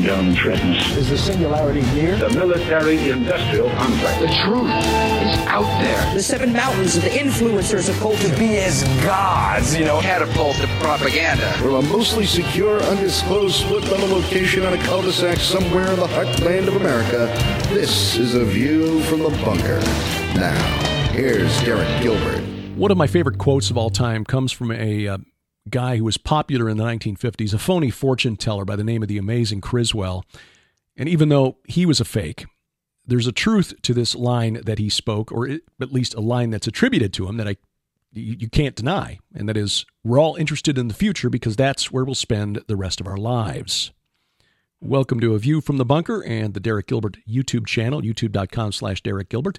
dumb threatens. Is the singularity near? The military-industrial complex. The truth is out there. The seven mountains of the influencers of culture. To be as gods, Catapult to propaganda. From a mostly secure, undisclosed split-level location on a cul-de-sac somewhere in the heartland of America, this is A View from the Bunker. Now, here's Derek Gilbert. One of my favorite quotes of all time comes from a guy who was popular in the 1950s, a phony fortune teller by the name of the Amazing Criswell. And even though he was a fake, there's a truth to this line that he spoke, or at least a line that's attributed to him that you can't deny, and that is, we're all interested in the future because that's where we'll spend the rest of our lives. Welcome to A View from the Bunker and the Derek Gilbert YouTube channel, youtube.com/Derek Gilbert.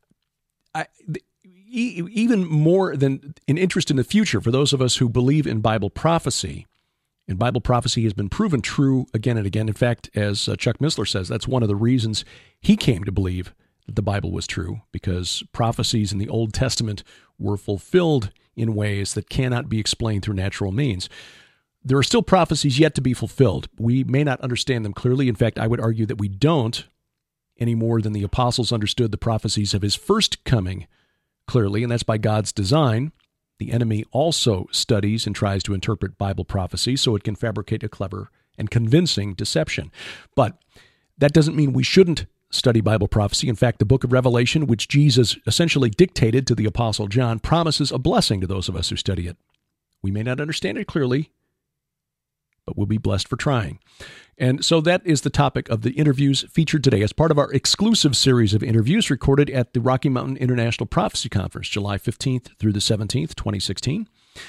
Even more than an interest in the future, for those of us who believe in Bible prophecy, and Bible prophecy has been proven true again and again. In fact, as Chuck Missler says, that's one of the reasons he came to believe that the Bible was true, because prophecies in the Old Testament were fulfilled in ways that cannot be explained through natural means. There are still prophecies yet to be fulfilled. We may not understand them clearly. In fact, I would argue that we don't, any more than the apostles understood the prophecies of his first coming clearly, and that's by God's design. The enemy also studies and tries to interpret Bible prophecy so it can fabricate a clever and convincing deception. But that doesn't mean we shouldn't study Bible prophecy. In fact, the book of Revelation, which Jesus essentially dictated to the Apostle John, promises a blessing to those of us who study it. We may not understand it clearly, but we'll be blessed for trying. And so that is the topic of the interviews featured today as part of our exclusive series of interviews recorded at the Rocky Mountain International Prophecy Conference, July 15th through the 17th, 2016.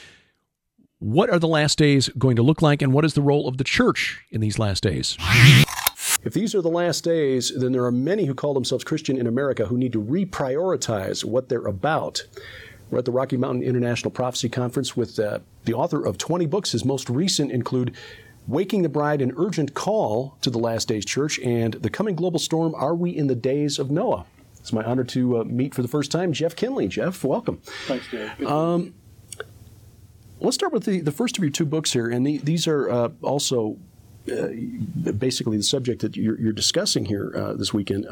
What are the last days going to look like, and what is the role of the church in these last days? If these are the last days, then there are many who call themselves Christian in America who need to reprioritize what they're about. We're at the Rocky Mountain International Prophecy Conference with the author of 20 books. His most recent include Waking the Bride, An Urgent Call to the Last Days Church, and The Coming Global Storm, Are We in the Days of Noah? It's my honor to meet for the first time Jeff Kinley. Jeff, welcome. Thanks, Derek. Let's start with the first of your two books here, and these are also basically the subject that you're discussing here this weekend.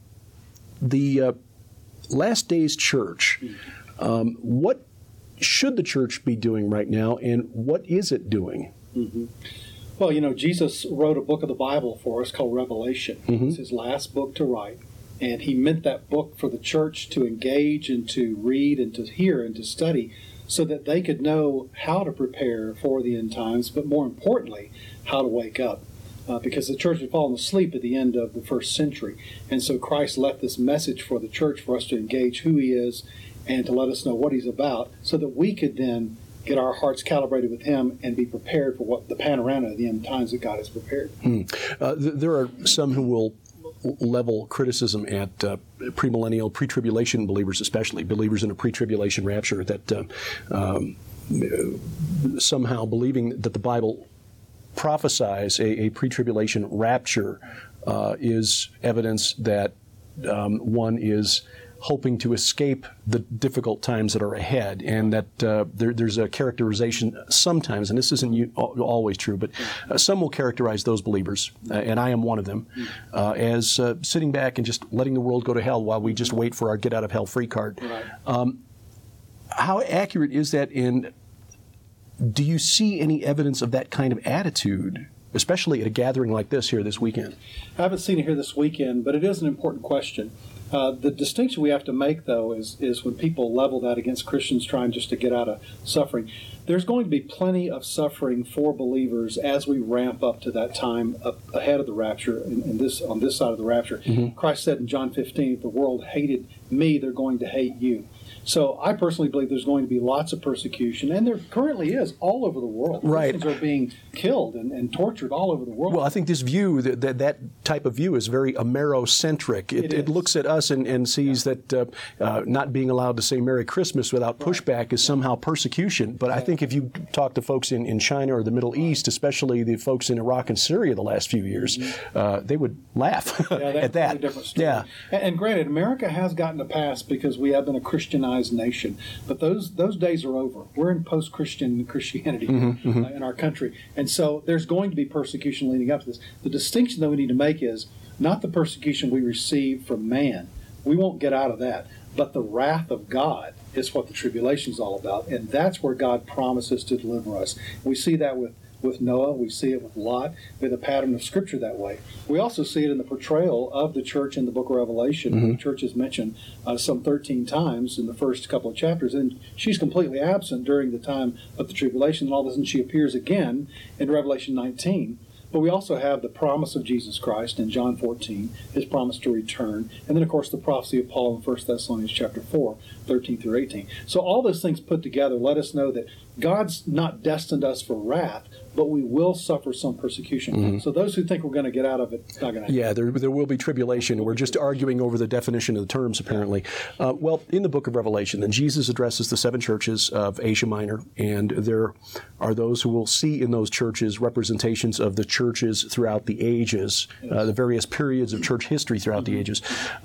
The Last Days Church. What should the church be doing right now, and what is it doing? Mm-hmm. Well, Jesus wrote a book of the Bible for us called Revelation. Mm-hmm. It's his last book to write, and he meant that book for the church to engage and to read and to hear and to study so that they could know how to prepare for the end times, but more importantly, how to wake up. Because the church had fallen asleep at the end of the first century. And so Christ left this message for the church for us to engage who he is and to let us know what he's about so that we could then get our hearts calibrated with him and be prepared for what the panorama of the end times that God has prepared. There are some who will level criticism at premillennial, pre-tribulation believers, especially believers in a pre-tribulation rapture, that somehow believing that the Bible prophesies a pre-tribulation rapture is evidence that one is hoping to escape the difficult times that are ahead, and that there's a characterization sometimes, and this isn't always true, but some will characterize those believers, and I am one of them, as sitting back and just letting the world go to hell while we just wait for our get-out-of-hell-free card. Right. How accurate is that, and do you see any evidence of that kind of attitude, especially at a gathering like this here this weekend? I haven't seen it here this weekend, but it is an important question. The distinction we have to make, though, is when people level that against Christians trying just to get out of suffering. There's going to be plenty of suffering for believers as we ramp up to that time up ahead of the rapture, on this side of the rapture. Mm-hmm. Christ said in John 15, if the world hated me, they're going to hate you. So I personally believe there's going to be lots of persecution, and there currently is all over the world. Right. Christians are being killed and tortured all over the world. Well, I think this view, that type of view is very Amerocentric. It looks at us and sees that not being allowed to say Merry Christmas without pushback is somehow persecution. But I think if you talk to folks in China or the Middle East, especially the folks in Iraq and Syria the last few years, they would laugh at that. Different story. Yeah. And granted, America has gotten the past because we have been a Christianized nation. But those days are over. We're in post-Christian Christianity in our country. And so there's going to be persecution leading up to this. The distinction that we need to make is not the persecution we receive from man. We won't get out of that. But the wrath of God is what the tribulation is all about. And that's where God promises to deliver us. We see that with Noah. We see it with Lot. We have a pattern of Scripture that way. We also see it in the portrayal of the church in the book of Revelation. The church is mentioned some 13 times in the first couple of chapters, and she's completely absent during the time of the tribulation, and all of a sudden she appears again in Revelation 19. But we also have the promise of Jesus Christ in John 14, his promise to return, and then, of course, the prophecy of Paul in 1 Thessalonians chapter 4, 13 through 18. So all those things put together let us know that God's not destined us for wrath, but we will suffer some persecution. So those who think we're going to get out of it, it's not going to happen. Yeah, there will be tribulation. We're just arguing over the definition of the terms, apparently. Well, in the book of Revelation, then Jesus addresses the 7 churches of Asia Minor, and there are those who will see in those churches representations of the churches throughout the ages, the various periods of church history throughout the ages.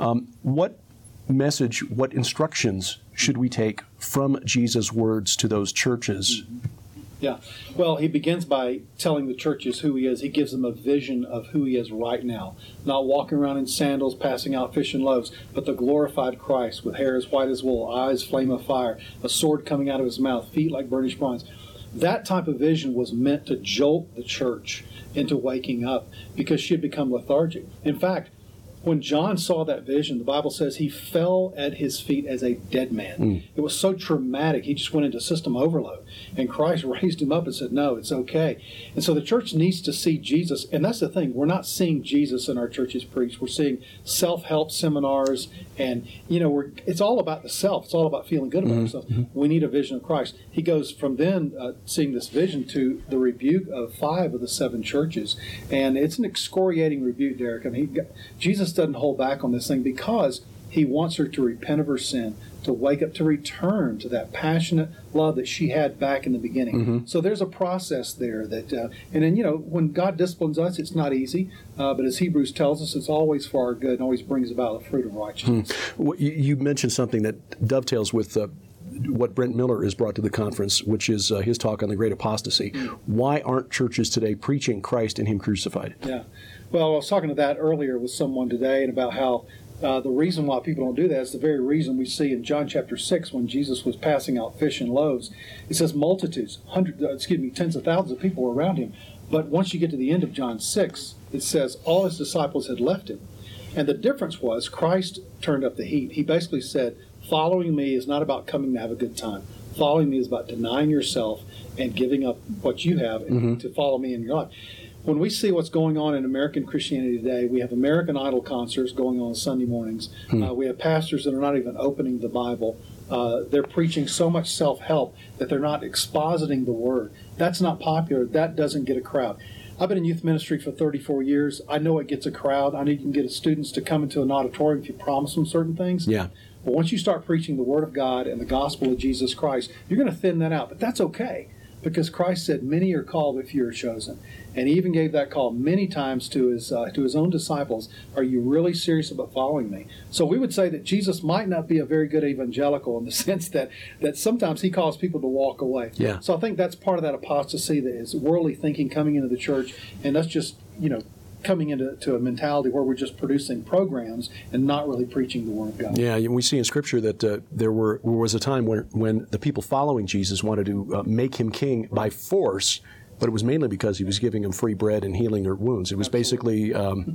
What message, what instructions should we take from Jesus' words to those churches? Yeah. Well, he begins by telling the churches who he is. He gives them a vision of who he is right now. Not walking around in sandals, passing out fish and loaves, but the glorified Christ with hair as white as wool, eyes flame of fire, a sword coming out of his mouth, feet like burnished bronze. That type of vision was meant to jolt the church into waking up because she had become lethargic. In fact, when John saw that vision, the Bible says he fell at his feet as a dead man. It was so traumatic, he just went into system overload. And Christ raised him up and said, no, it's okay. And so the church needs to see Jesus. And that's the thing, we're not seeing Jesus in our churches preached. We're seeing self-help seminars. And, it's all about the self. It's all about feeling good about ourselves. We need a vision of Christ. He goes from then seeing this vision to the rebuke of 5 of the 7 churches. And it's an excoriating rebuke, Derek. I mean, Jesus doesn't hold back on this thing because he wants her to repent of her sin, to wake up, to return to that passionate love that she had back in the beginning. So there's a process there that, and then, when God disciplines us, it's not easy, but as Hebrews tells us, it's always for our good and always brings about the fruit of righteousness. Well, you mentioned something that dovetails with what Brent Miller has brought to the conference, which is his talk on the great apostasy. Why aren't churches today preaching Christ and him crucified? Yeah. Well, I was talking to that earlier with someone today and about how the reason why people don't do that is the very reason we see in John chapter 6 when Jesus was passing out fish and loaves. It says multitudes, tens of thousands of people were around him. But once you get to the end of John 6, it says all his disciples had left him. And the difference was Christ turned up the heat. He basically said, following me is not about coming to have a good time. Following me is about denying yourself and giving up what you have to follow me in your life. When we see what's going on in American Christianity today, we have American Idol concerts going on Sunday mornings. We have pastors that are not even opening the Bible. They're preaching so much self-help that they're not expositing the Word. That's not popular. That doesn't get a crowd. I've been in youth ministry for 34 years. I know it gets a crowd. I know you can get students to come into an auditorium if you promise them certain things. Yeah. But once you start preaching the Word of God and the gospel of Jesus Christ, you're going to thin that out. But that's okay, because Christ said, many are called, but few are chosen. And he even gave that call many times to his own disciples. Are you really serious about following me? So we would say that Jesus might not be a very good evangelical in the sense that sometimes he calls people to walk away. Yeah. So I think that's part of that apostasy that is worldly thinking coming into the church, and that's just, coming into a mentality where we're just producing programs and not really preaching the Word of God. Yeah, we see in Scripture that there was a time when the people following Jesus wanted to make him king by force, but it was mainly because he was giving them free bread and healing their wounds. It was basically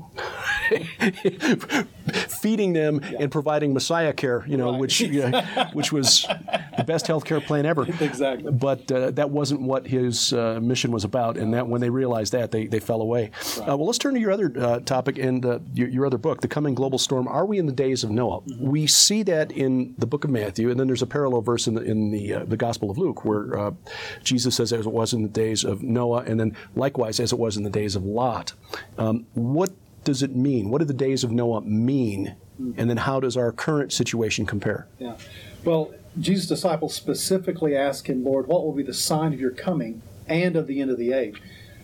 feeding them and providing Messiah care, which was the best health care plan ever. Exactly. But that wasn't what his mission was about, and that when they realized that, they fell away. Right. Well, let's turn to your other topic and your other book, The Coming Global Storm. Are we in the days of Noah? We see that in the book of Matthew, and then there's a parallel verse in the Gospel of Luke where Jesus says, as it was in the days of Noah, and then likewise as it was in the days of Lot. What does it mean? What do the days of Noah mean? And then how does our current situation compare? Yeah. Well, Jesus' disciples specifically asked him, Lord, what will be the sign of your coming and of the end of the age?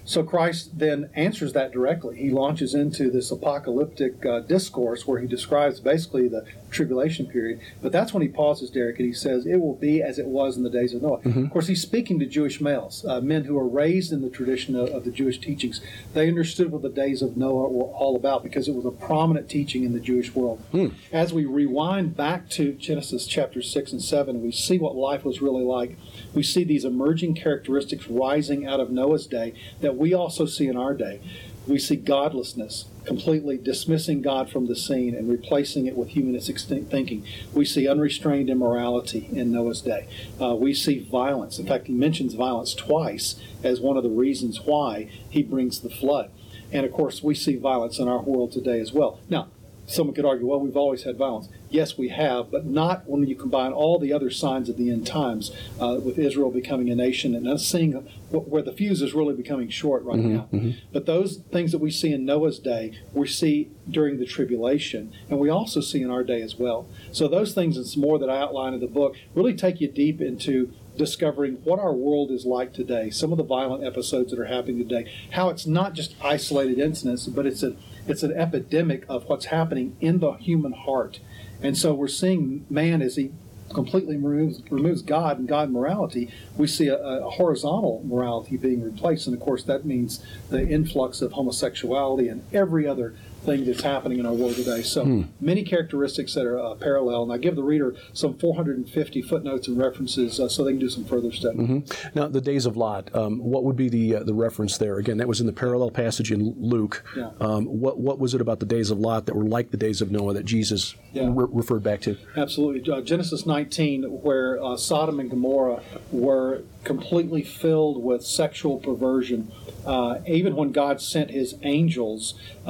So Christ then answers that directly. He launches into this apocalyptic discourse where he describes basically the tribulation period. But that's when he pauses, Derek, and he says, it will be as it was in the days of Noah. Of course, he's speaking to Jewish males, men who are raised in the tradition of the Jewish teachings. They understood what the days of Noah were all about because it was a prominent teaching in the Jewish world. As we rewind back to Genesis chapter 6 and 7, we see what life was really like. We see these emerging characteristics rising out of Noah's day that we also see in our day. We see godlessness, completely dismissing God from the scene and replacing it with humanistic thinking. We see unrestrained immorality in Noah's day. We see violence. In fact, he mentions violence twice as one of the reasons why he brings the flood. And of course, we see violence in our world today as well. Now, someone could argue, well, we've always had violence. Yes, we have, but not when you combine all the other signs of the end times, with Israel becoming a nation and us seeing where the fuse is really becoming short right now. But those things that we see in Noah's day, we see during the tribulation, and we also see in our day as well. So those things and some more that I outline in the book really take you deep into discovering what our world is like today, some of the violent episodes that are happening today, how it's not just isolated incidents, but it's an epidemic of what's happening in the human heart. And so we're seeing man, as he completely removes God and God morality, we see a horizontal morality being replaced. And of course that means the influx of homosexuality and every other thing that's happening in our world today. So many characteristics that are parallel. And I give the reader some 450 footnotes and references so they can do some further study. Now, the days of Lot, what would be the reference there? Again, that was in the parallel passage in Luke. Yeah. What was it about the days of Lot that were like the days of Noah that Jesus referred back to? Absolutely. Genesis 19, where Sodom and Gomorrah were completely filled with sexual perversion. Even when God sent his angels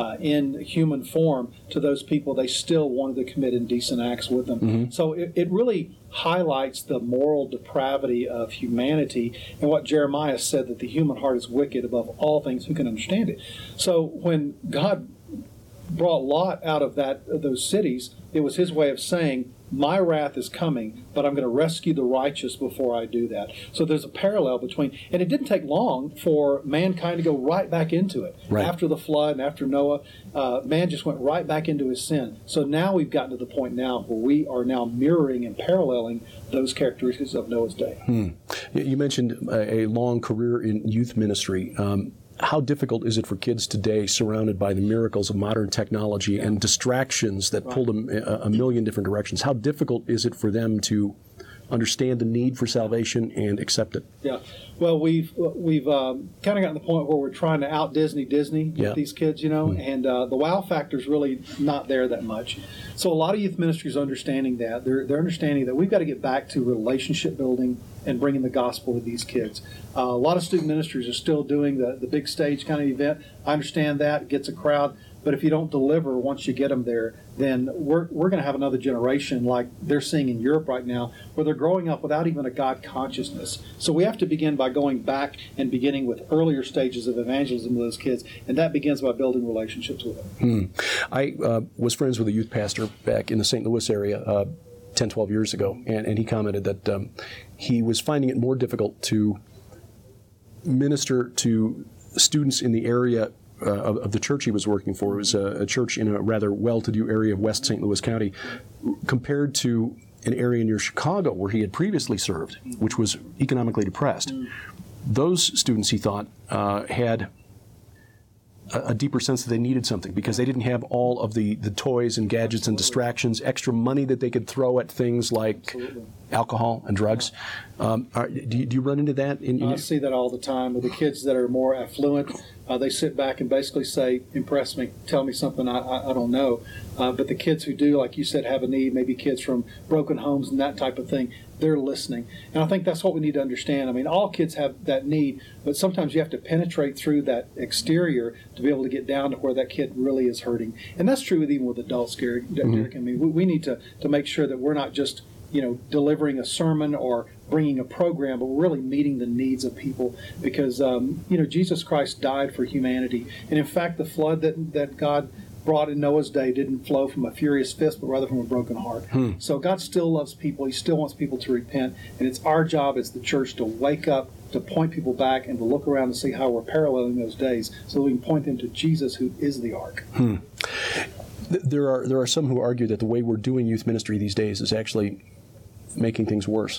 in human form to those people, they still wanted to commit indecent acts with them. So it really highlights the moral depravity of humanity and what Jeremiah said, that the human heart is wicked above all things. Who can understand it? So when God brought Lot out of those cities, it was his way of saying, my wrath is coming, but I'm going to rescue the righteous before I do that. So there's a parallel between, and it didn't take long for mankind to go right back into it. Right. After the flood and after Noah, man just went right back into his sin. So now we've gotten to the point now where we are now mirroring and paralleling those characteristics of Noah's day. You mentioned a long career in youth ministry. How difficult is it for kids today, surrounded by the miracles of modern technology and distractions that pull them a million different directions? How difficult is it for them to understand the need for salvation and accept it? Yeah. Well, we've kind of gotten to the point where we're trying to out Disney with these kids, and the wow factor is really not there that much. So a lot of youth ministries are understanding that. They're understanding that we've got to get back to relationship building and bringing the gospel to these kids. A lot of student ministries are still doing the big stage kind of event. I understand that. It gets a crowd. But if you don't deliver once you get them there, then we're going to have another generation like they're seeing in Europe right now, where they're growing up without even a God consciousness. So we have to begin by going back and beginning with earlier stages of evangelism with those kids, and that begins by building relationships with them. I was friends with a youth pastor back in the St. Louis area 10, 12 years ago, and he commented that he was finding it more difficult to minister to students in the area of the church he was working for. It was a church in a rather well-to-do area of West St. Louis County, compared to an area near Chicago where he had previously served, which was economically depressed. Those students, he thought, had a deeper sense that they needed something because they didn't have all of the toys and gadgets and distractions, extra money that they could throw at things like alcohol and drugs. Do you run into that? I see that all the time with the kids that are more affluent. They sit back and basically say, impress me, tell me something I don't know. But the kids who do, like you said, have a need, maybe kids from broken homes and that type of thing, they're listening. And I think that's what we need to understand. I mean, all kids have that need, but sometimes you have to penetrate through that exterior to be able to get down to where that kid really is hurting. And that's true even with adults, Derek. I mean, we need to make sure that we're not just delivering a sermon or bringing a program, but we're really meeting the needs of people because, Jesus Christ died for humanity. And in fact, the flood that God brought in Noah's day didn't flow from a furious fist, but rather from a broken heart. So God still loves people. He still wants people to repent. And it's our job as the church to wake up to point people back and to look around and see how we're paralleling those days so that we can point them to Jesus, who is the ark. There are some who argue that the way we're doing youth ministry these days is actually making things worse.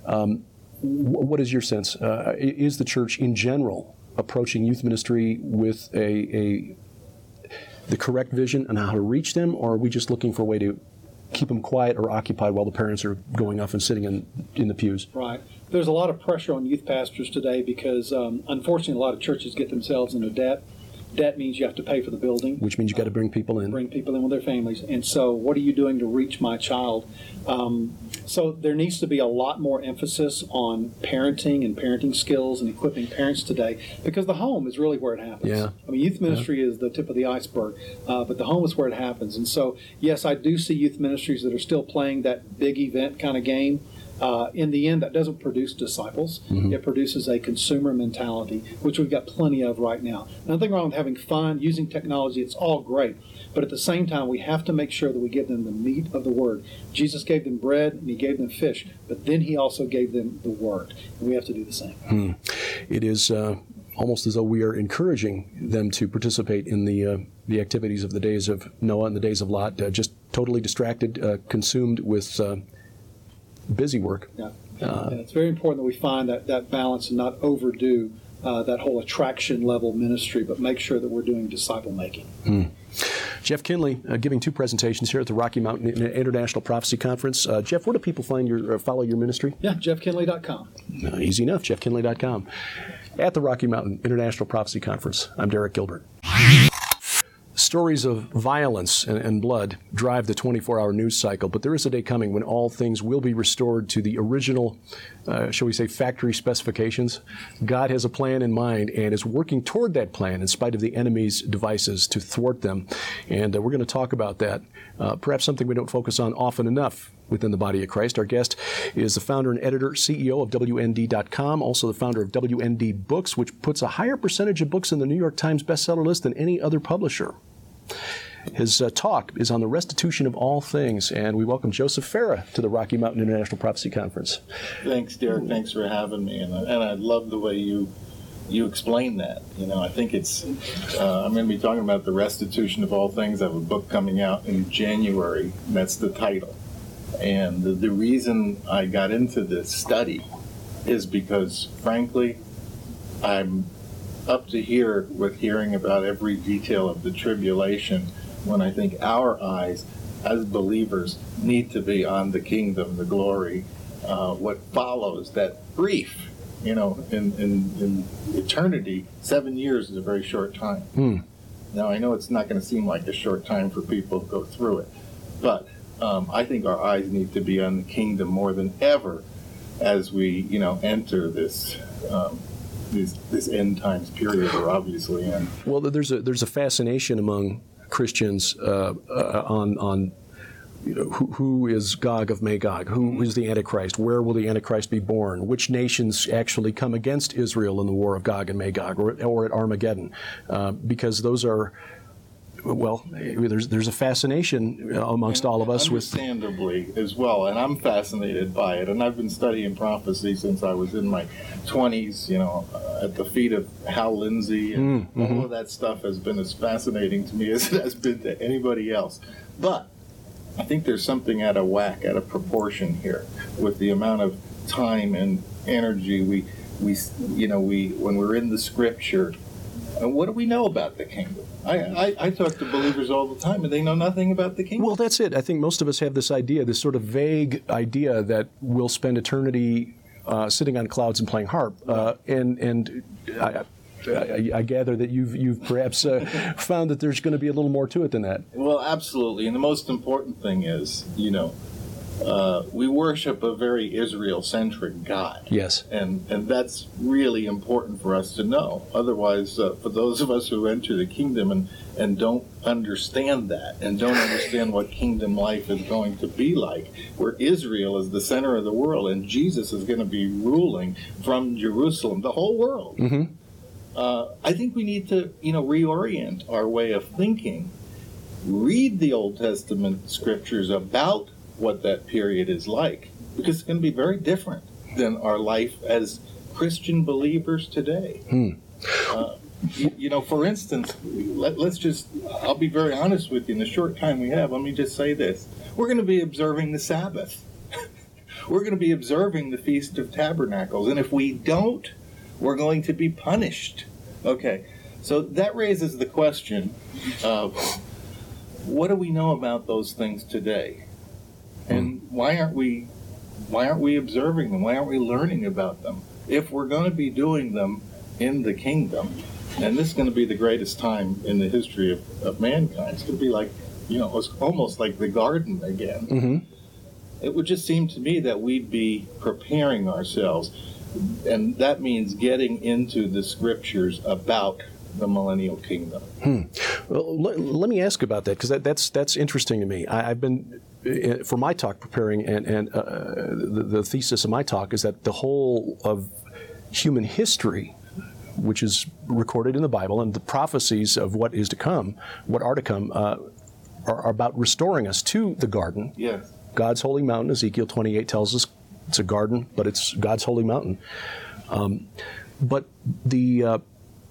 What is your sense? Is the church in general approaching youth ministry with the correct vision on how to reach them, or are we just looking for a way to keep them quiet or occupied while the parents are going off and sitting in the pews? Right. There's a lot of pressure on youth pastors today because, unfortunately, a lot of churches get themselves into debt. Debt means you have to pay for the building. Which means you got to bring people in. Bring people in with their families. And so what are you doing to reach my child? So there needs to be a lot more emphasis on parenting and parenting skills and equipping parents today, because the home is really where it happens. Yeah. I mean, youth ministry is the tip of the iceberg, but the home is where it happens. And so, yes, I do see youth ministries that are still playing that big event kind of game. In the end, that doesn't produce disciples. It produces a consumer mentality, which we've got plenty of right now. Nothing wrong with having fun, using technology. It's all great. But at the same time, we have to make sure that we give them the meat of the Word. Jesus gave them bread and He gave them fish, but then He also gave them the Word. And we have to do the same. It is almost as though we are encouraging them to participate in the activities of the days of Noah and the days of Lot, just totally distracted, consumed with busy work. Yeah. And it's very important that we find that balance and not overdo that whole attraction level ministry, but make sure that we're doing disciple making. Jeff Kinley giving 2 presentations here at the Rocky Mountain International Prophecy Conference. Jeff, where do people follow your ministry? Yeah, jeffkinley.com. Easy enough, jeffkinley.com. At the Rocky Mountain International Prophecy Conference, I'm Derek Gilbert. Stories of violence and blood drive the 24-hour news cycle, but there is a day coming when all things will be restored to the original, shall we say, factory specifications. God has a plan in mind and is working toward that plan in spite of the enemy's devices to thwart them. And we're going to talk about that, perhaps something we don't focus on often enough within the body of Christ. Our guest is the founder and editor, CEO of WND.com, also the founder of WND Books, which puts a higher percentage of books in the New York Times bestseller list than any other publisher. His talk is on the restitution of all things, and we welcome Joseph Farah to the Rocky Mountain International Prophecy Conference. Thanks, Derek. Thanks for having me, and I love the way you explain that. You know, I think it's, I'm going to be talking about the restitution of all things. I have a book coming out in January. That's the title. And the reason I got into this study is because, frankly, I'm up to here with hearing about every detail of the tribulation, when I think our eyes as believers need to be on the kingdom, the glory, what follows, that brief, you know, in eternity. 7 years is a very short time. Now, I know it's not going to seem like a short time for people to go through it, but I think our eyes need to be on the kingdom more than ever as we, you know, enter this end times period we're obviously in. Well, there's a fascination among Christians on you know, who is Gog of Magog, who is the Antichrist, where will the Antichrist be born, which nations actually come against Israel in the war of Gog and Magog, or at Armageddon, because those are, well, there's a fascination amongst all of us. Understandably as well, and I'm fascinated by it, and I've been studying prophecy since I was in my 20s, you know, at the feet of Hal Lindsey, and all of that stuff has been as fascinating to me as it has been to anybody else. But I think there's something out of whack, out of proportion here, with the amount of time and energy we when we're in the Scripture. And what do we know about the kingdom? I talk to believers all the time, and they know nothing about the kingdom. Well, that's it. I think most of us have this idea, this sort of vague idea that we'll spend eternity sitting on clouds and playing harp. And I gather that you've perhaps found that there's going to be a little more to it than that. Well, absolutely. And the most important thing is, you know, we worship a very Israel-centric God. Yes. And that's really important for us to know. Otherwise, for those of us who enter the kingdom and don't understand that, and don't understand what kingdom life is going to be like, where Israel is the center of the world, and Jesus is going to be ruling from Jerusalem, the whole world. I think we need to, you know, reorient our way of thinking. Read the Old Testament scriptures about what that period is like, because it's going to be very different than our life as Christian believers today. For instance, I'll be very honest with you, in the short time we have, let me just say this. We're going to be observing the Sabbath. We're going to be observing the Feast of Tabernacles, and if we don't, we're going to be punished. Okay, so that raises the question of what do we know about those things today? And why aren't we observing them? Why aren't we learning about them? If we're going to be doing them in the kingdom, and this is going to be the greatest time in the history of mankind, it's going to be like, it's almost like the garden again. Mm-hmm. It would just seem to me that we'd be preparing ourselves, and that means getting into the scriptures about the millennial kingdom. Well, let me ask about that, because that's interesting to me. I've been, for my talk, preparing, and the thesis of my talk is that the whole of human history, which is recorded in the Bible, and the prophecies of what is to come, what are to come, are about restoring us to the garden. Yes. God's holy mountain. Ezekiel 28 tells us it's a garden, but it's God's holy mountain. But the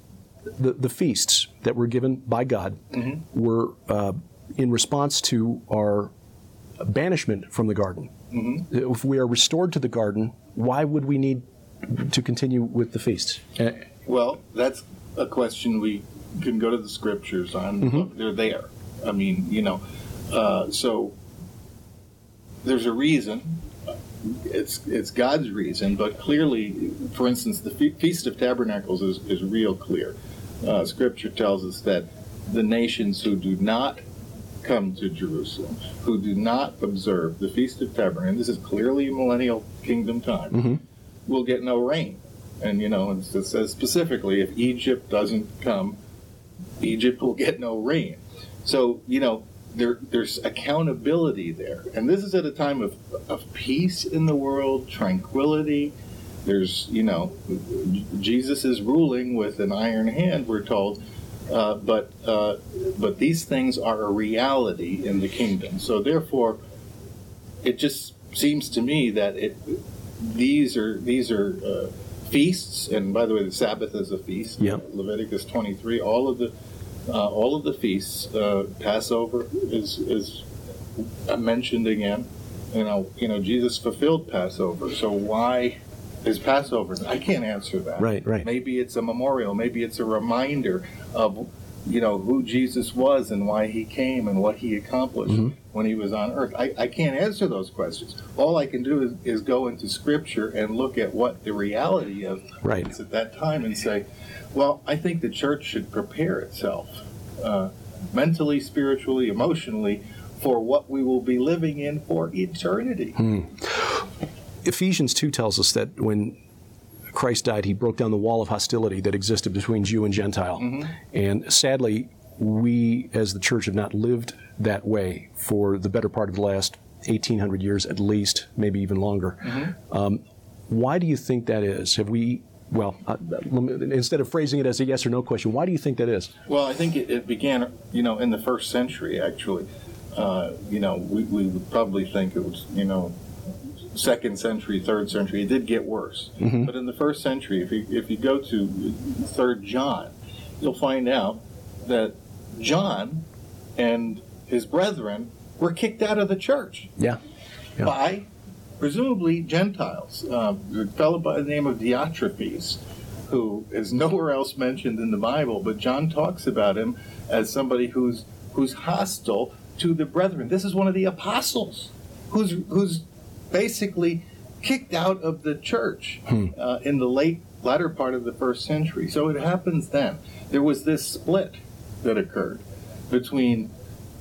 feasts that were given by God were in response to our banishment from the garden. If we are restored to the garden, why would we need to continue with the feasts? Well, that's a question we can go to the scriptures on. Look, they're there. I mean, so there's a reason. It's God's reason, but clearly, for instance, the Feast of Tabernacles is real clear. Scripture tells us that the nations who do not come to Jerusalem, who do not observe the Feast of Tabernacles, and this is clearly millennial kingdom time, will get no rain. And, it says specifically, if Egypt doesn't come, Egypt will get no rain. So, there's accountability there. And this is at a time of peace in the world, tranquility. There's, Jesus is ruling with an iron hand, we're told. But these things are a reality in the kingdom. So therefore, it just seems to me that these are feasts. And by the way, the Sabbath is a feast. Yeah. Leviticus 23. All of the feasts. Passover is mentioned again. Jesus fulfilled Passover. So why is Passover? I can't answer that. Right. Maybe it's a memorial. Maybe it's a reminder of who Jesus was and why he came and what he accomplished when he was on earth. I can't answer those questions. All I can do is go into Scripture and look at what the reality of is at that time and say, well, I think the church should prepare itself mentally, spiritually, emotionally for what we will be living in for eternity. Ephesians 2 tells us that when Christ died, he broke down the wall of hostility that existed between Jew and Gentile. And sadly, we as the church have not lived that way for the better part of the last 1,800 years at least, maybe even longer. Why do you think that is? Have we, instead of phrasing it as a yes or no question, why do you think that is? Well, I think it began, in the first century, actually. We would probably think it was, second century, third century. It did get worse. But in the first century, if you go to 3rd John, you'll find out that John and his brethren were kicked out of the church by presumably Gentiles. A fellow by the name of Diotrephes, who is nowhere else mentioned in the Bible, but John talks about him as somebody who's hostile to the brethren. This is one of the apostles who's basically kicked out of the church in the latter part of the first century. So it happens then. There was this split that occurred between,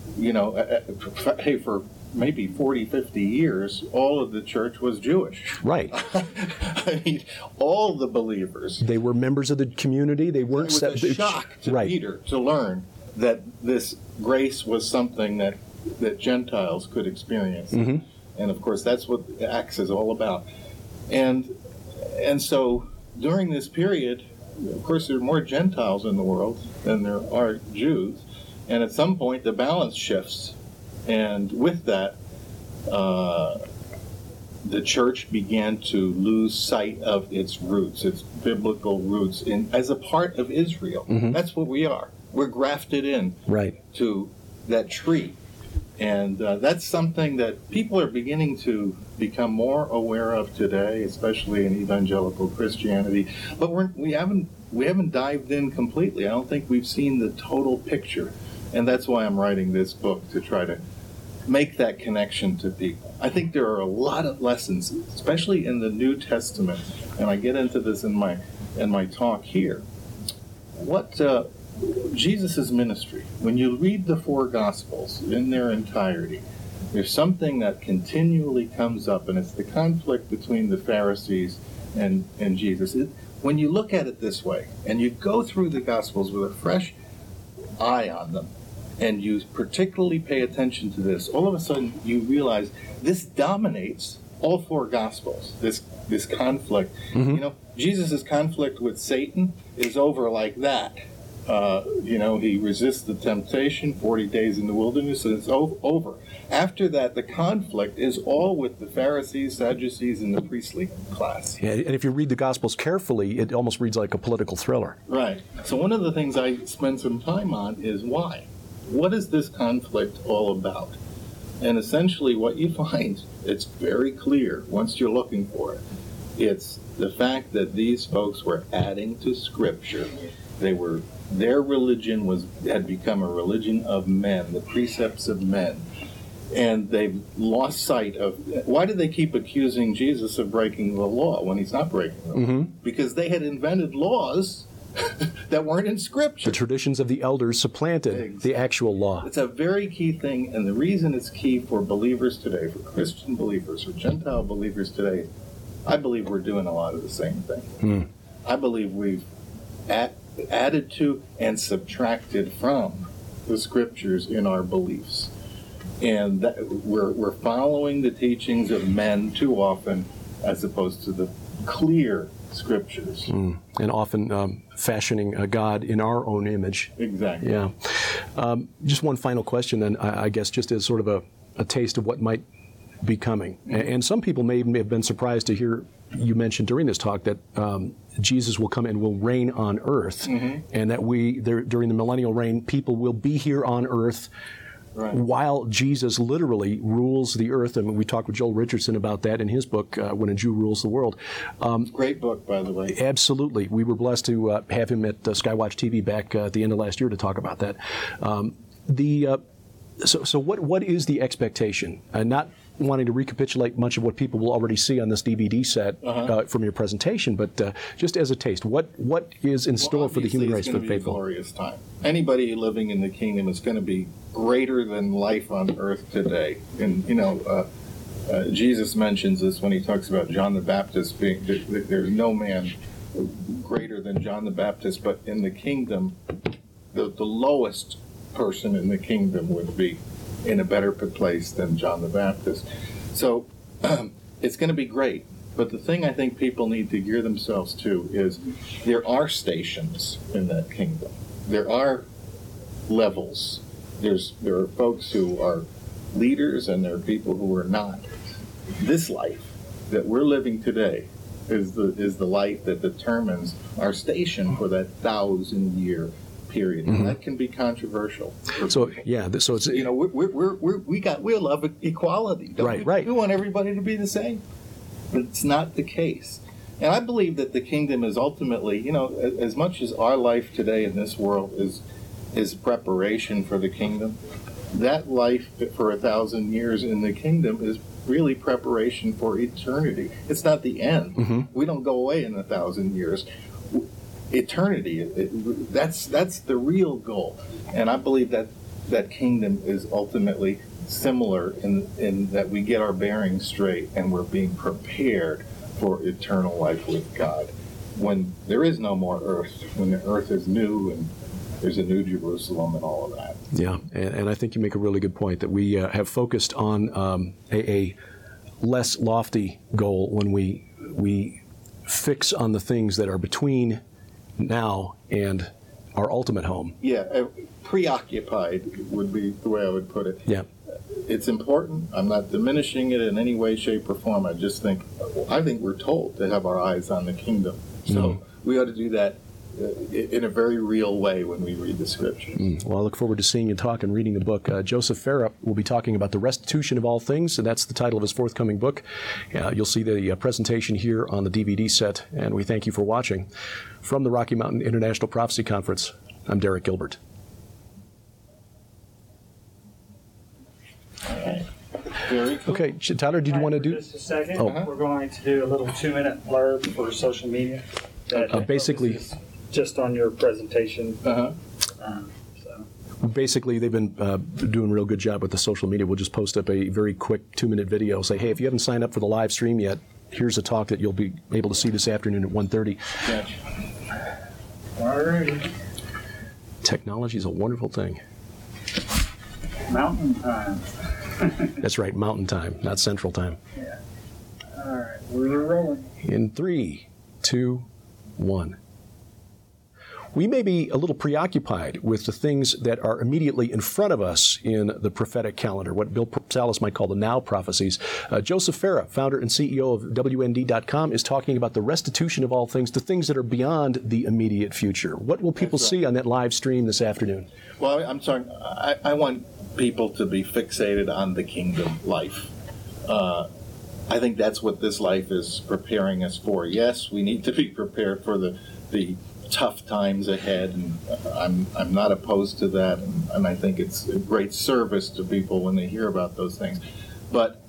for maybe 40, 50 years, all of the church was Jewish. Right. I mean, all the believers. They were members of the community. They weren't. It was a shock to Peter to learn that this grace was something that Gentiles could experience. And of course, that's what Acts is all about. And so during this period, of course, there are more Gentiles in the world than there are Jews. And at some point, the balance shifts. And with that, the church began to lose sight of its roots, its biblical roots, as a part of Israel. That's what we are. We're grafted in to that tree. And that's something that people are beginning to become more aware of today, especially in evangelical Christianity. But we haven't dived in completely. I don't think we've seen the total picture. And that's why I'm writing this book, to try to make that connection to people. I think there are a lot of lessons, especially in the New Testament, and I get into this in my talk here. What Jesus' ministry, when you read the four Gospels in their entirety, there's something that continually comes up, and it's the conflict between the Pharisees and Jesus. When you look at it this way, and you go through the Gospels with a fresh eye on them, and you particularly pay attention to this, all of a sudden you realize this dominates all four Gospels, this conflict. Jesus' conflict with Satan is over like that. He resists the temptation, 40 days in the wilderness, and it's over. After that, the conflict is all with the Pharisees, Sadducees, and the priestly class. Yeah, and if you read the Gospels carefully, it almost reads like a political thriller. Right. So one of the things I spend some time on is why. What is this conflict all about? And essentially what you find, it's very clear once you're looking for it. It's the fact that these folks were adding to Scripture. Their religion had become a religion of men, the precepts of men. And they've lost sight of, why do they keep accusing Jesus of breaking the law when he's not breaking the law? Because they had invented laws that weren't in Scripture. The traditions of the elders supplanted the actual law. It's a very key thing, and the reason it's key for believers today, for Christian believers, for Gentile believers today, I believe we're doing a lot of the same thing. I believe we've added to and subtracted from the Scriptures in our beliefs. And that we're following the teachings of men too often, as opposed to the clear Scriptures. And often fashioning a God in our own image. Exactly. Yeah. Just one final question then, I guess, just as sort of a taste of what might be coming. And some people may have been surprised to hear you mentioned during this talk that Jesus will come and will reign on earth, and that during the millennial reign, people will be here on earth while Jesus literally rules the earth. And we talked with Joel Richardson about that in his book, When a Jew Rules the World. Great book, by the way. Absolutely. We were blessed to have him at Skywatch TV back at the end of last year to talk about that. So what is the expectation? Not wanting to recapitulate much of what people will already see on this DVD set from your presentation, but just as a taste, what is in store for the human race, for the faithful? It's going to be a glorious time. Anybody living in the kingdom is going to be greater than life on earth today. And, Jesus mentions this when he talks about John the Baptist being, there's no man greater than John the Baptist, but in the kingdom, the lowest person in the kingdom would be in a better place than John the Baptist. So it's going to be great. But the thing I think people need to gear themselves to is there are stations in that kingdom. There are levels. There are folks who are leaders and there are people who are not. This life that we're living today is the life that determines our station for that 1,000-year period. And that can be controversial. So it's we love equality. Don't we? Right. We want everybody to be the same, but it's not the case. And I believe that the kingdom is ultimately, as much as our life today in this world is preparation for the kingdom, that life for 1,000 years in the kingdom is really preparation for eternity. It's not the end. We don't go away in 1,000 years. Eternity, that's the real goal. And I believe that kingdom is ultimately similar in that we get our bearings straight and we're being prepared for eternal life with God. When there is no more earth, when the earth is new and there's a new Jerusalem and all of that. Yeah, and I think you make a really good point that we have focused on a less lofty goal when we fix on the things that are between now and our ultimate home. Yeah, preoccupied would be the way I would put it. Yeah. it's important. I'm not diminishing it in any way, shape, or form. I think we're told to have our eyes on the kingdom. So we ought to do that in a very real way when we read the Scripture. Well, I look forward to seeing you talk and reading the book. Joseph Farah will be talking about the restitution of all things, and that's the title of his forthcoming book. You'll see the presentation here on the DVD set, and we thank you for watching. From the Rocky Mountain International Prophecy Conference, I'm Derek Gilbert. All right. Very cool. Okay, Tyler, did you want to do? Just a second. Oh. We're going to do a little 2-minute blurb for social media. That basically, focuses just on your presentation. Basically, they've been doing a real good job with the social media. We'll just post up a very quick 2-minute video. Say, hey, if you haven't signed up for the live stream yet, here's a talk that you'll be able to see this afternoon at 1:30. Gotcha. All right. Technology is a wonderful thing. Mountain time. That's right, mountain time, not central time. Yeah. All right, we're rolling. In 3, 2, 1. We may be a little preoccupied with the things that are immediately in front of us in the prophetic calendar, what Bill Salus might call the now prophecies. Joseph Farah, founder and CEO of WND.com, is talking about the restitution of all things, the things that are beyond the immediate future. What will people see on that live stream this afternoon? Well, I'm sorry. I want people to be fixated on the kingdom life. I think that's what this life is preparing us for. Yes, we need to be prepared for the tough times ahead, and I'm not opposed to that, and I think it's a great service to people when they hear about those things. But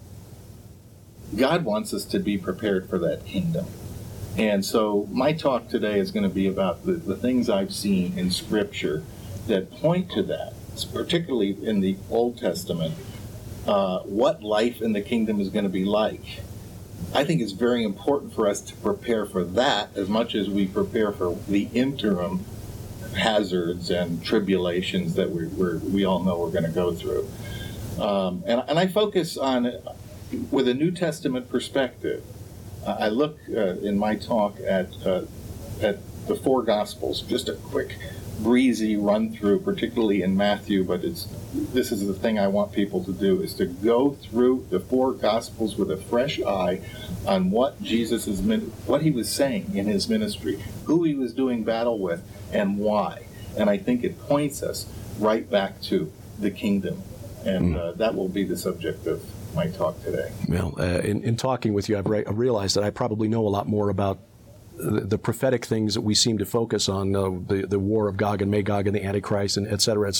God wants us to be prepared for that kingdom. And so my talk today is going to be about the things I've seen in Scripture that point to that, particularly in the Old Testament, what life in the kingdom is going to be like. I think it's very important for us to prepare for that as much as we prepare for the interim hazards and tribulations that we all know we're going to go through. And I focus on it with a New Testament perspective. I look in my talk at the four Gospels, just a quick, breezy run through, particularly in Matthew, but this is the thing I want people to do, is to go through the four Gospels with a fresh eye on what what he was saying in his ministry, who he was doing battle with, and why. And I think it points us right back to the kingdom. And that will be the subject of my talk today. Well, in talking with you, I've realized that I probably know a lot more about the prophetic things that we seem to focus on, the war of Gog and Magog and the Antichrist, and et cetera,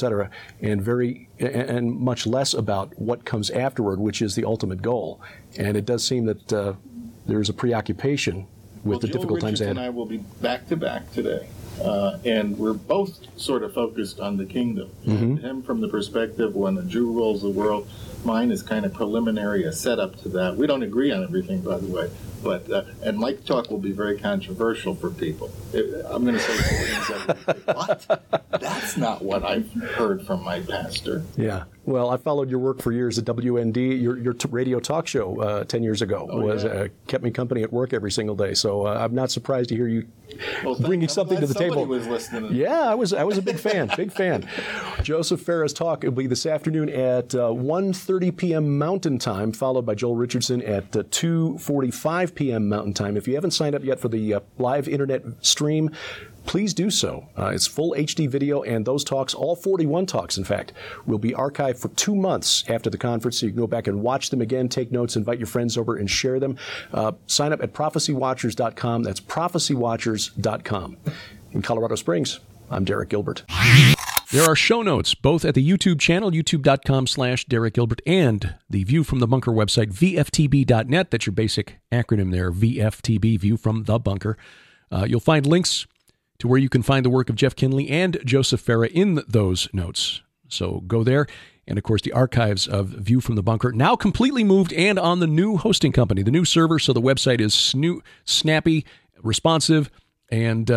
and much less about what comes afterward, which is the ultimate goal. And it does seem that there's a preoccupation with the difficult times ahead. Joel Richardson and I will be back to back today, and we're both sort of focused on the kingdom. Him from the perspective when a Jew rules the world. Mine is kind of preliminary, a setup to that. We don't agree on everything, by the way. But and my talk will be very controversial for people. I'm going to say things that what? That's not what I've heard from my pastor. Yeah. Well, I followed your work for years at WND. Your radio talk show 10 years ago kept me company at work every single day. So I'm not surprised to hear you bringing something to the table. Was listening. Yeah, I was a big fan. Big fan. Joseph Farah's talk will be this afternoon at 1:30 p.m. Mountain Time, followed by Joel Richardson at 2:45 p.m. Mountain Time. If you haven't signed up yet for the live internet stream, please do so. It's full HD video, and those talks, all 41 talks, in fact, will be archived for 2 months after the conference, so you can go back and watch them again, take notes, invite your friends over, and share them. Sign up at prophecywatchers.com. That's prophecywatchers.com. In Colorado Springs, I'm Derek Gilbert. There are show notes both at the YouTube channel, youtube.com/Derek Gilbert, and the View from the Bunker website, VFTB.net. That's your basic acronym there, VFTB, View from the Bunker. You'll find links to where you can find the work of Jeff Kinley and Joseph Farah in those notes. So go there. And, of course, the archives of View from the Bunker, now completely moved and on the new hosting company, the new server, so the website is snappy, responsive, and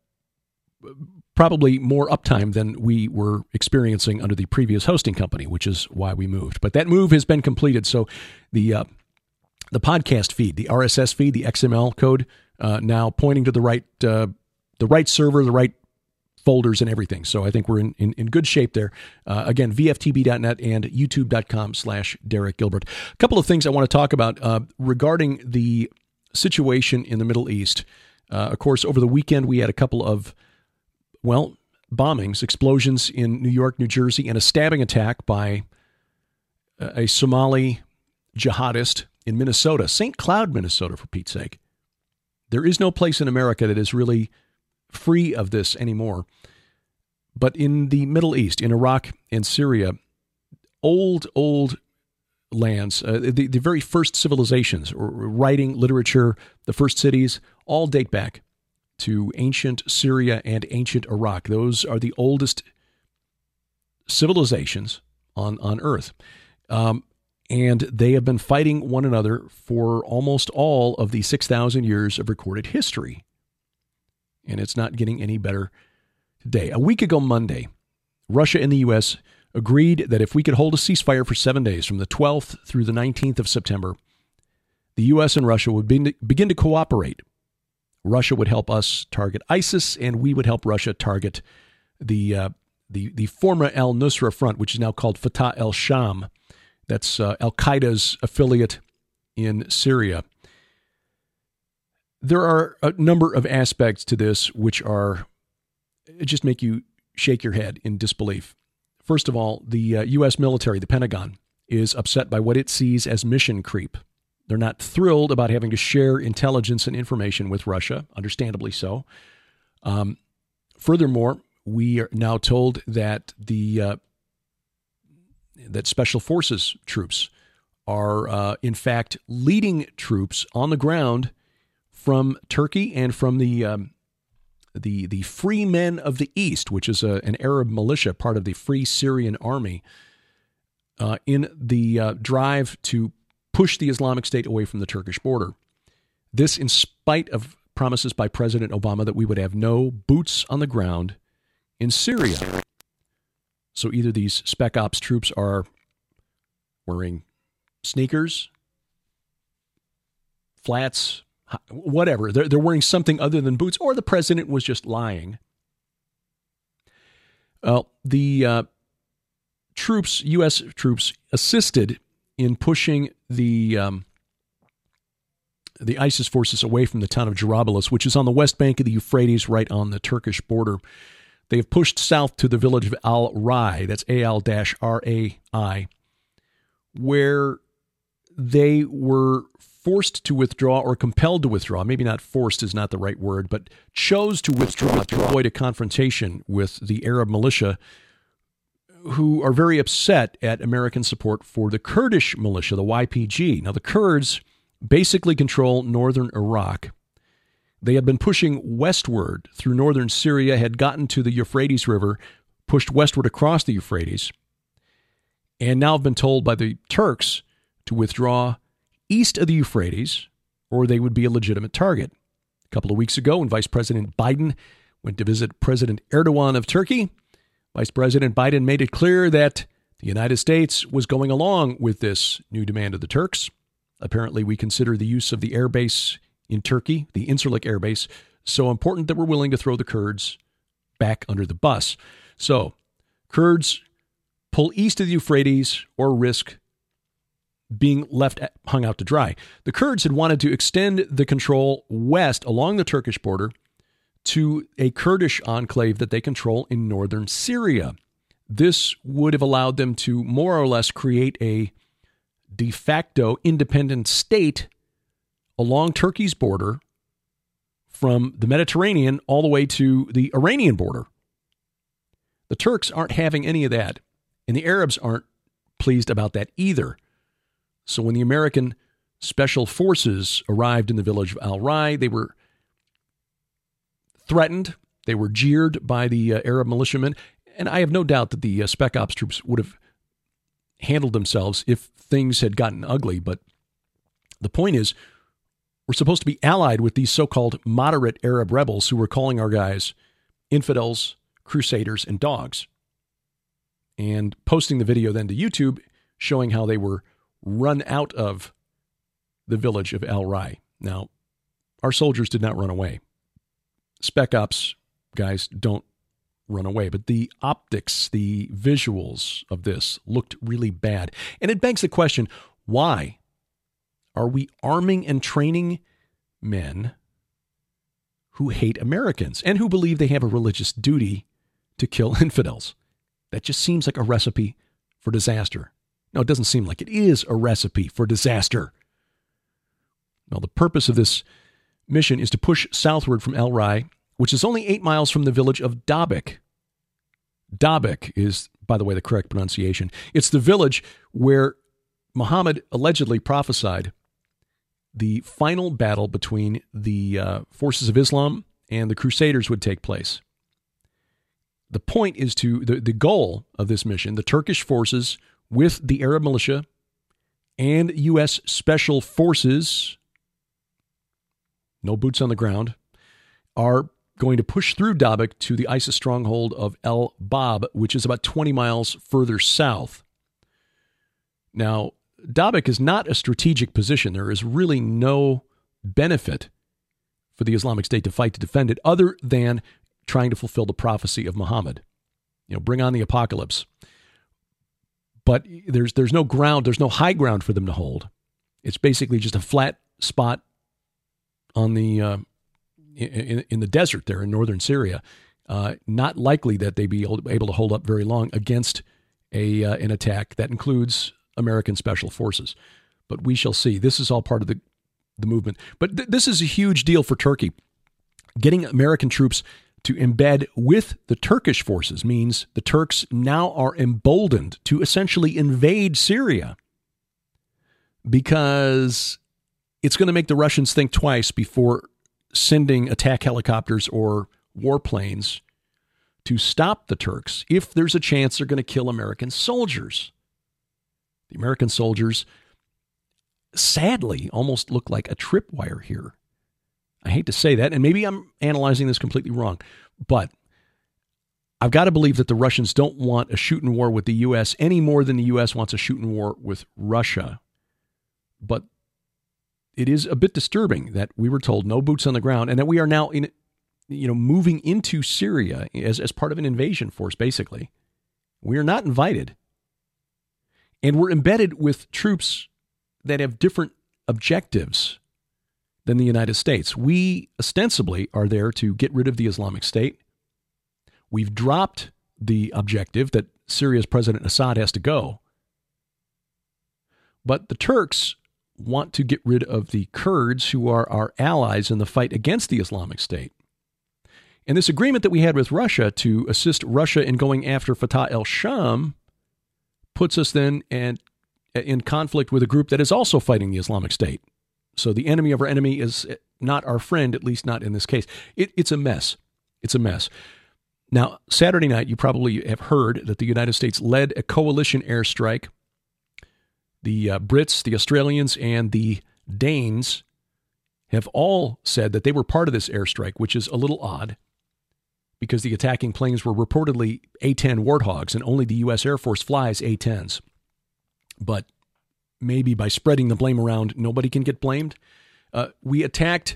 probably more uptime than we were experiencing under the previous hosting company, which is why we moved. But that move has been completed, so the podcast feed, the RSS feed, the XML code, now pointing to the right server, the right folders and everything. So I think we're in good shape there. Again, vftb.net and youtube.com/Derek Gilbert. A couple of things I want to talk about regarding the situation in the Middle East. Of course, over the weekend, we had a couple of, bombings, explosions in New York, New Jersey, and a stabbing attack by a Somali jihadist in Minnesota, St. Cloud, Minnesota, for Pete's sake. There is no place in America that is really free of this anymore. But in the Middle East, in Iraq and Syria, old lands, the very first civilizations, writing, literature, the first cities, all date back to ancient Syria and ancient Iraq. Those are the oldest civilizations on Earth. And they have been fighting one another for almost all of the 6,000 years of recorded history. And it's not getting any better today. A week ago Monday, Russia and the U.S. agreed that if we could hold a ceasefire for 7 days, from the 12th through the 19th of September, the U.S. and Russia would begin to cooperate. Russia would help us target ISIS, and we would help Russia target the former al-Nusra Front, which is now called Fatah al-Sham. That's al-Qaeda's affiliate in Syria. There are a number of aspects to this which just make you shake your head in disbelief. First of all, the U.S. military, the Pentagon, is upset by what it sees as mission creep. They're not thrilled about having to share intelligence and information with Russia, understandably so. Furthermore, we are now told that that special forces troops are, in fact, leading troops on the ground from Turkey and from the Free Men of the East, which is an Arab militia, part of the Free Syrian Army, in the drive to push the Islamic State away from the Turkish border. This in spite of promises by President Obama that we would have no boots on the ground in Syria. So either these Spec Ops troops are wearing sneakers, flats, whatever. They're wearing something other than boots, or the president was just lying. The troops, U.S. troops, assisted in pushing the ISIS forces away from the town of Jarablus, which is on the west bank of the Euphrates, right on the Turkish border. They have pushed south to the village of Al-Rai, that's Al-Rai, where they were forced to withdraw or compelled to withdraw. Maybe not forced is not the right word, but chose to withdraw to avoid a confrontation with the Arab militia, who are very upset at American support for the Kurdish militia, the YPG. Now, the Kurds basically control northern Iraq. They had been pushing westward through northern Syria, had gotten to the Euphrates River, pushed westward across the Euphrates, and now have been told by the Turks to withdraw east of the Euphrates, or they would be a legitimate target. A couple of weeks ago, when Vice President Biden went to visit President Erdogan of Turkey, Vice President Biden made it clear that the United States was going along with this new demand of the Turks. Apparently, we consider the use of the air base in Turkey, the Incirlik air base, so important that we're willing to throw the Kurds back under the bus. So, Kurds pull east of the Euphrates or risk being left hung out to dry. The Kurds had wanted to extend the control west along the Turkish border to a Kurdish enclave that they control in northern Syria. This would have allowed them to more or less create a de facto independent state along Turkey's border from the Mediterranean all the way to the Iranian border. The Turks aren't having any of that, and the Arabs aren't pleased about that either. So when the American special forces arrived in the village of Al-Rai, they were threatened, they were jeered by the Arab militiamen, and I have no doubt that the Spec Ops troops would have handled themselves if things had gotten ugly. But the point is, we're supposed to be allied with these so-called moderate Arab rebels who were calling our guys infidels, crusaders, and dogs, and posting the video then to YouTube showing how they were run out of the village of Al-Rai. Now, our soldiers did not run away. Spec Ops guys don't run away. But the optics, the visuals of this looked really bad. And it begs the question, why are we arming and training men who hate Americans and who believe they have a religious duty to kill infidels? That just seems like a recipe for disaster. No, it doesn't seem like it is a recipe for disaster. Well, the purpose of this mission is to push southward from El Rai, which is only 8 miles from the village of Dabiq. Dabiq is, by the way, the correct pronunciation. It's the village where Muhammad allegedly prophesied the final battle between the forces of Islam and the Crusaders would take place. The point is the goal of this mission, the Turkish forces with the Arab militia and U.S. Special Forces, no boots on the ground, are going to push through Dabiq to the ISIS stronghold of El Bab, which is about 20 miles further south. Now, Dabiq is not a strategic position. There is really no benefit for the Islamic State to fight to defend it other than trying to fulfill the prophecy of Muhammad. Bring on the apocalypse. But there's no ground, there's no high ground for them to hold. It's basically just a flat spot on the in the desert there in northern Syria. Not likely that they'd be able to hold up very long against an attack that includes American Special Forces. But we shall see. This is all part of the movement. But this is a huge deal for Turkey. Getting American troops to embed with the Turkish forces means the Turks now are emboldened to essentially invade Syria, because it's going to make the Russians think twice before sending attack helicopters or warplanes to stop the Turks if there's a chance they're going to kill American soldiers. The American soldiers, sadly, almost look like a tripwire here. I hate to say that, and maybe I'm analyzing this completely wrong, but I've got to believe that the Russians don't want a shooting war with the U.S. any more than the U.S. wants a shooting war with Russia. But it is a bit disturbing that we were told no boots on the ground, and that we are now moving into Syria as part of an invasion force, basically. We are not invited. And we're embedded with troops that have different objectives than the United States. We ostensibly are there to get rid of the Islamic State. We've dropped the objective that Syria's President Assad has to go. But the Turks want to get rid of the Kurds, who are our allies in the fight against the Islamic State. And this agreement that we had with Russia to assist Russia in going after Fatah el-Sham puts us then in conflict with a group that is also fighting the Islamic State. So the enemy of our enemy is not our friend, at least not in this case. It's a mess. It's a mess. Now, Saturday night, you probably have heard that the United States led a coalition airstrike. The Brits, the Australians, and the Danes have all said that they were part of this airstrike, which is a little odd because the attacking planes were reportedly A-10 Warthogs, and only the U.S. Air Force flies A-10s. But maybe by spreading the blame around, nobody can get blamed. We attacked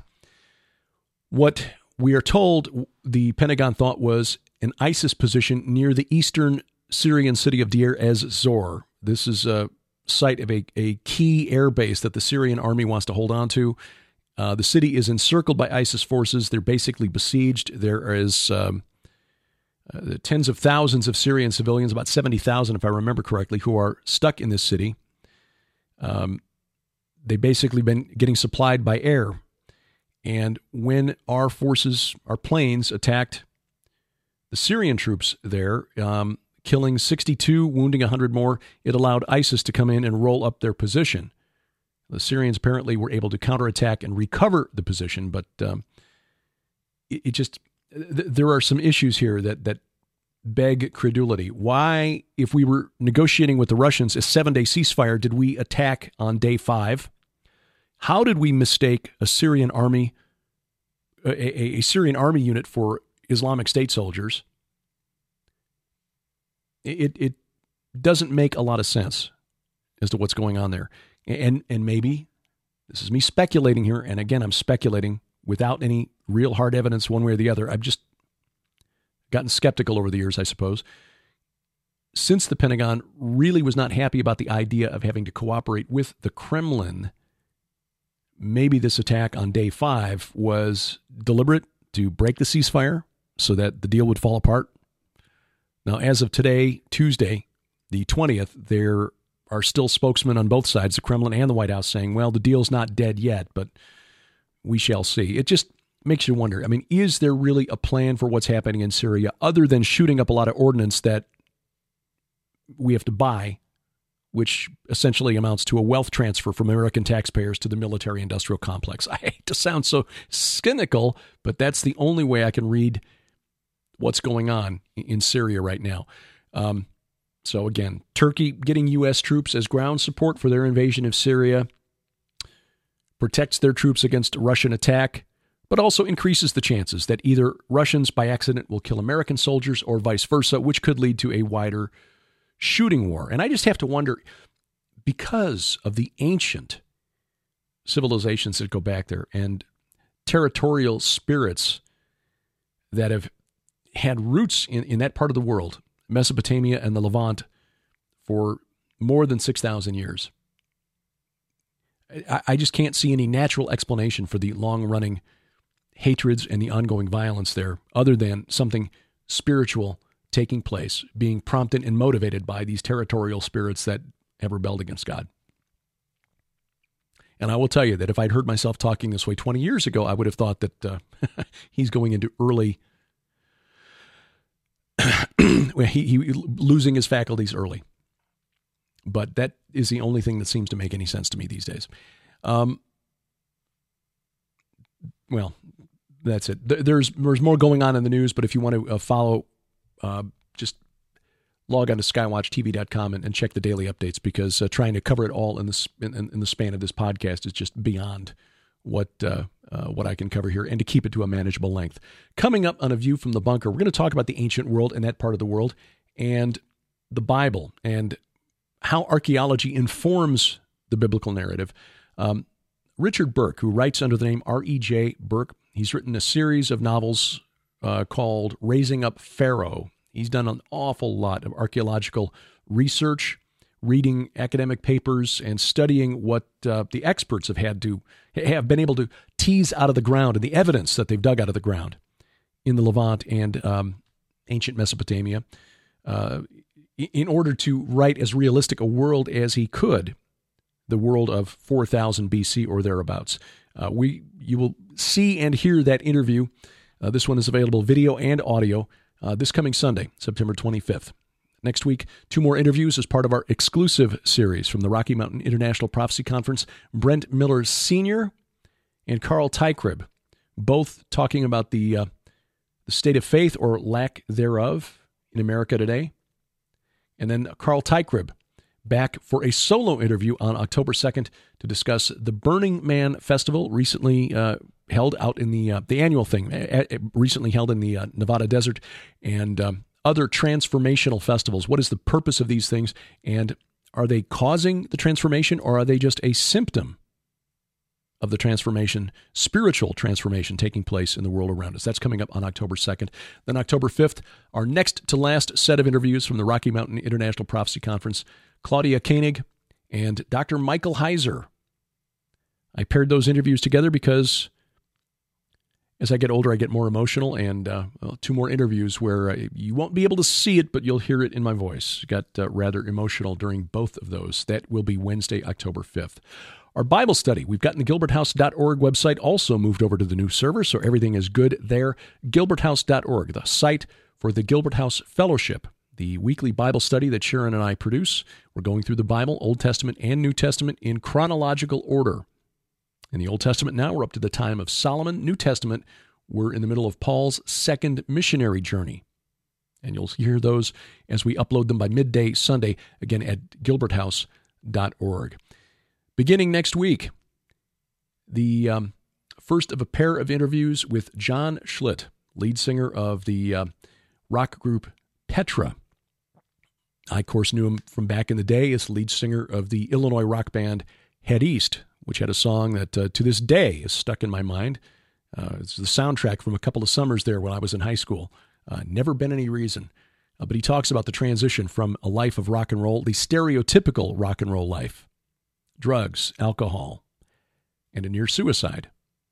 what we are told the Pentagon thought was an ISIS position near the eastern Syrian city of Deir ez-Zor. This is a site of a key air base that the Syrian army wants to hold on to. The city is encircled by ISIS forces. They're basically besieged. There is tens of thousands of Syrian civilians, about 70,000 if I remember correctly, who are stuck in this city. They've basically been getting supplied by air. And when our forces, our planes, attacked the Syrian troops there, killing 62, wounding 100 more, it allowed ISIS to come in and roll up their position. The Syrians apparently were able to counterattack and recover the position, but there are some issues here that beg credulity. Why, if we were negotiating with the Russians a 7-day ceasefire, did we attack on day 5? How did we mistake a Syrian army, a Syrian army unit for Islamic State soldiers? It doesn't make a lot of sense as to what's going on there. And maybe, this is me speculating here, and again, I'm speculating without any real hard evidence one way or the other. gotten skeptical over the years, I suppose. Since the Pentagon really was not happy about the idea of having to cooperate with the Kremlin, maybe this attack on day 5 was deliberate to break the ceasefire so that the deal would fall apart. Now, as of today, Tuesday, the 20th, there are still spokesmen on both sides, the Kremlin and the White House, saying, well, the deal's not dead yet, but we shall see. It just makes you wonder. I mean, is there really a plan for what's happening in Syria other than shooting up a lot of ordnance that we have to buy, which essentially amounts to a wealth transfer from American taxpayers to the military-industrial complex? I hate to sound so cynical, but that's the only way I can read what's going on in Syria right now. So again, Turkey getting U.S. troops as ground support for their invasion of Syria protects their troops against Russian attack, but also increases the chances that either Russians by accident will kill American soldiers or vice versa, which could lead to a wider shooting war. And I just have to wonder, because of the ancient civilizations that go back there and territorial spirits that have had roots in that part of the world, Mesopotamia and the Levant, for more than 6,000 years, I just can't see any natural explanation for the long-running hatreds and the ongoing violence there other than something spiritual taking place, being prompted and motivated by these territorial spirits that have rebelled against God. And I will tell you that if I'd heard myself talking this way 20 years ago, I would have thought that he's going into early, he losing his faculties early. But that is the only thing that seems to make any sense to me these days. Well, that's it. There's more going on in the news, but if you want to follow, just log on to skywatchtv.com and check the daily updates, because trying to cover it all in the span of this podcast is just beyond what I can cover here, and to keep it to a manageable length. Coming up on A View from the Bunker, we're going to talk about the ancient world and that part of the world, and the Bible, and how archaeology informs the biblical narrative. Richard Burke, who writes under the name R.E.J. Burke, he's written a series of novels called Raising Up Pharaoh. He's done an awful lot of archaeological research, reading academic papers, and studying what the experts have been able to tease out of the ground, and the evidence that they've dug out of the ground in the Levant and ancient Mesopotamia, in order to write as realistic a world as he could, the world of 4000 BC or thereabouts. You will see and hear that interview. This one is available video and audio this coming Sunday, September 25th. Next week, 2 more interviews as part of our exclusive series from the Rocky Mountain International Prophecy Conference. Brent Miller Sr. and Carl Tykrib, both talking about the state of faith or lack thereof in America today. And then Carl Tykrib back for a solo interview on October 2nd to discuss the Burning Man Festival, recently held out in the annual thing, recently held in the Nevada desert, and other transformational festivals. What is the purpose of these things, and are they causing the transformation, or are they just a symptom of the transformation, spiritual transformation taking place in the world around us? That's coming up on October 2nd. Then October 5th, our next to last set of interviews from the Rocky Mountain International Prophecy Conference, Claudia Koenig and Dr. Michael Heiser. I paired those interviews together because as I get older, I get more emotional, and 2 more interviews where you won't be able to see it, but you'll hear it in my voice. Got rather emotional during both of those. That will be Wednesday, October 5th. Our Bible study, we've gotten the gilberthouse.org website also moved over to the new server, so everything is good there. Gilberthouse.org, the site for the Gilbert House Fellowship, the weekly Bible study that Sharon and I produce. We're going through the Bible, Old Testament and New Testament, in chronological order. In the Old Testament now, we're up to the time of Solomon. New Testament, we're in the middle of Paul's second missionary journey. And you'll hear those as we upload them by midday Sunday, again at gilberthouse.org. Beginning next week, the first of a pair of interviews with John Schlitt, lead singer of the rock group Petra. I, of course, knew him from back in the day as lead singer of the Illinois rock band Head East, which had a song that to this day is stuck in my mind. It's the soundtrack from a couple of summers there when I was in high school. Never been any reason. But he talks about the transition from a life of rock and roll, the stereotypical rock and roll life, drugs, alcohol, and a near suicide.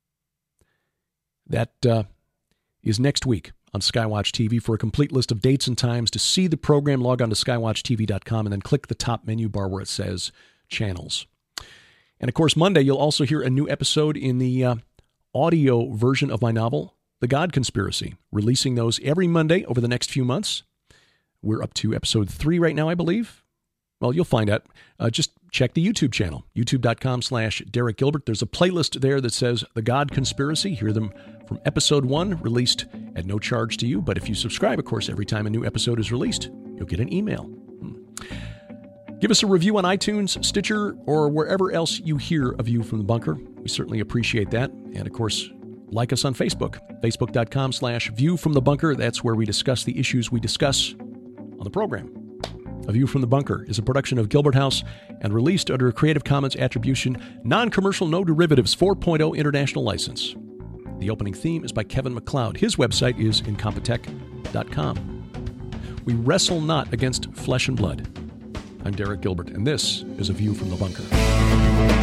That is next week on Skywatch TV. For a complete list of dates and times to see the program, log on to skywatchtv.com and then click the top menu bar where it says channels. And of course, Monday, you'll also hear a new episode in the audio version of my novel, The God Conspiracy, releasing those every Monday over the next few months. We're up to episode 3 right now, I believe. Well, you'll find out. Just check the YouTube channel, youtube.com/Derek Gilbert. There's a playlist there that says The God Conspiracy. Hear them from episode 1, released at no charge to you. But if you subscribe, of course, every time a new episode is released, you'll get an email. Give us a review on iTunes, Stitcher, or wherever else you hear A View from the Bunker. We certainly appreciate that. And, of course, like us on Facebook, facebook.com/View from the Bunker. That's where we discuss the issues we discuss on the program. A View from the Bunker is a production of Gilbert House and released under a Creative Commons Attribution, Non-Commercial, No Derivatives 4.0 International License. The opening theme is by Kevin MacLeod. His website is incompetech.com. We wrestle not against flesh and blood. I'm Derek Gilbert, and this is A View from the Bunker.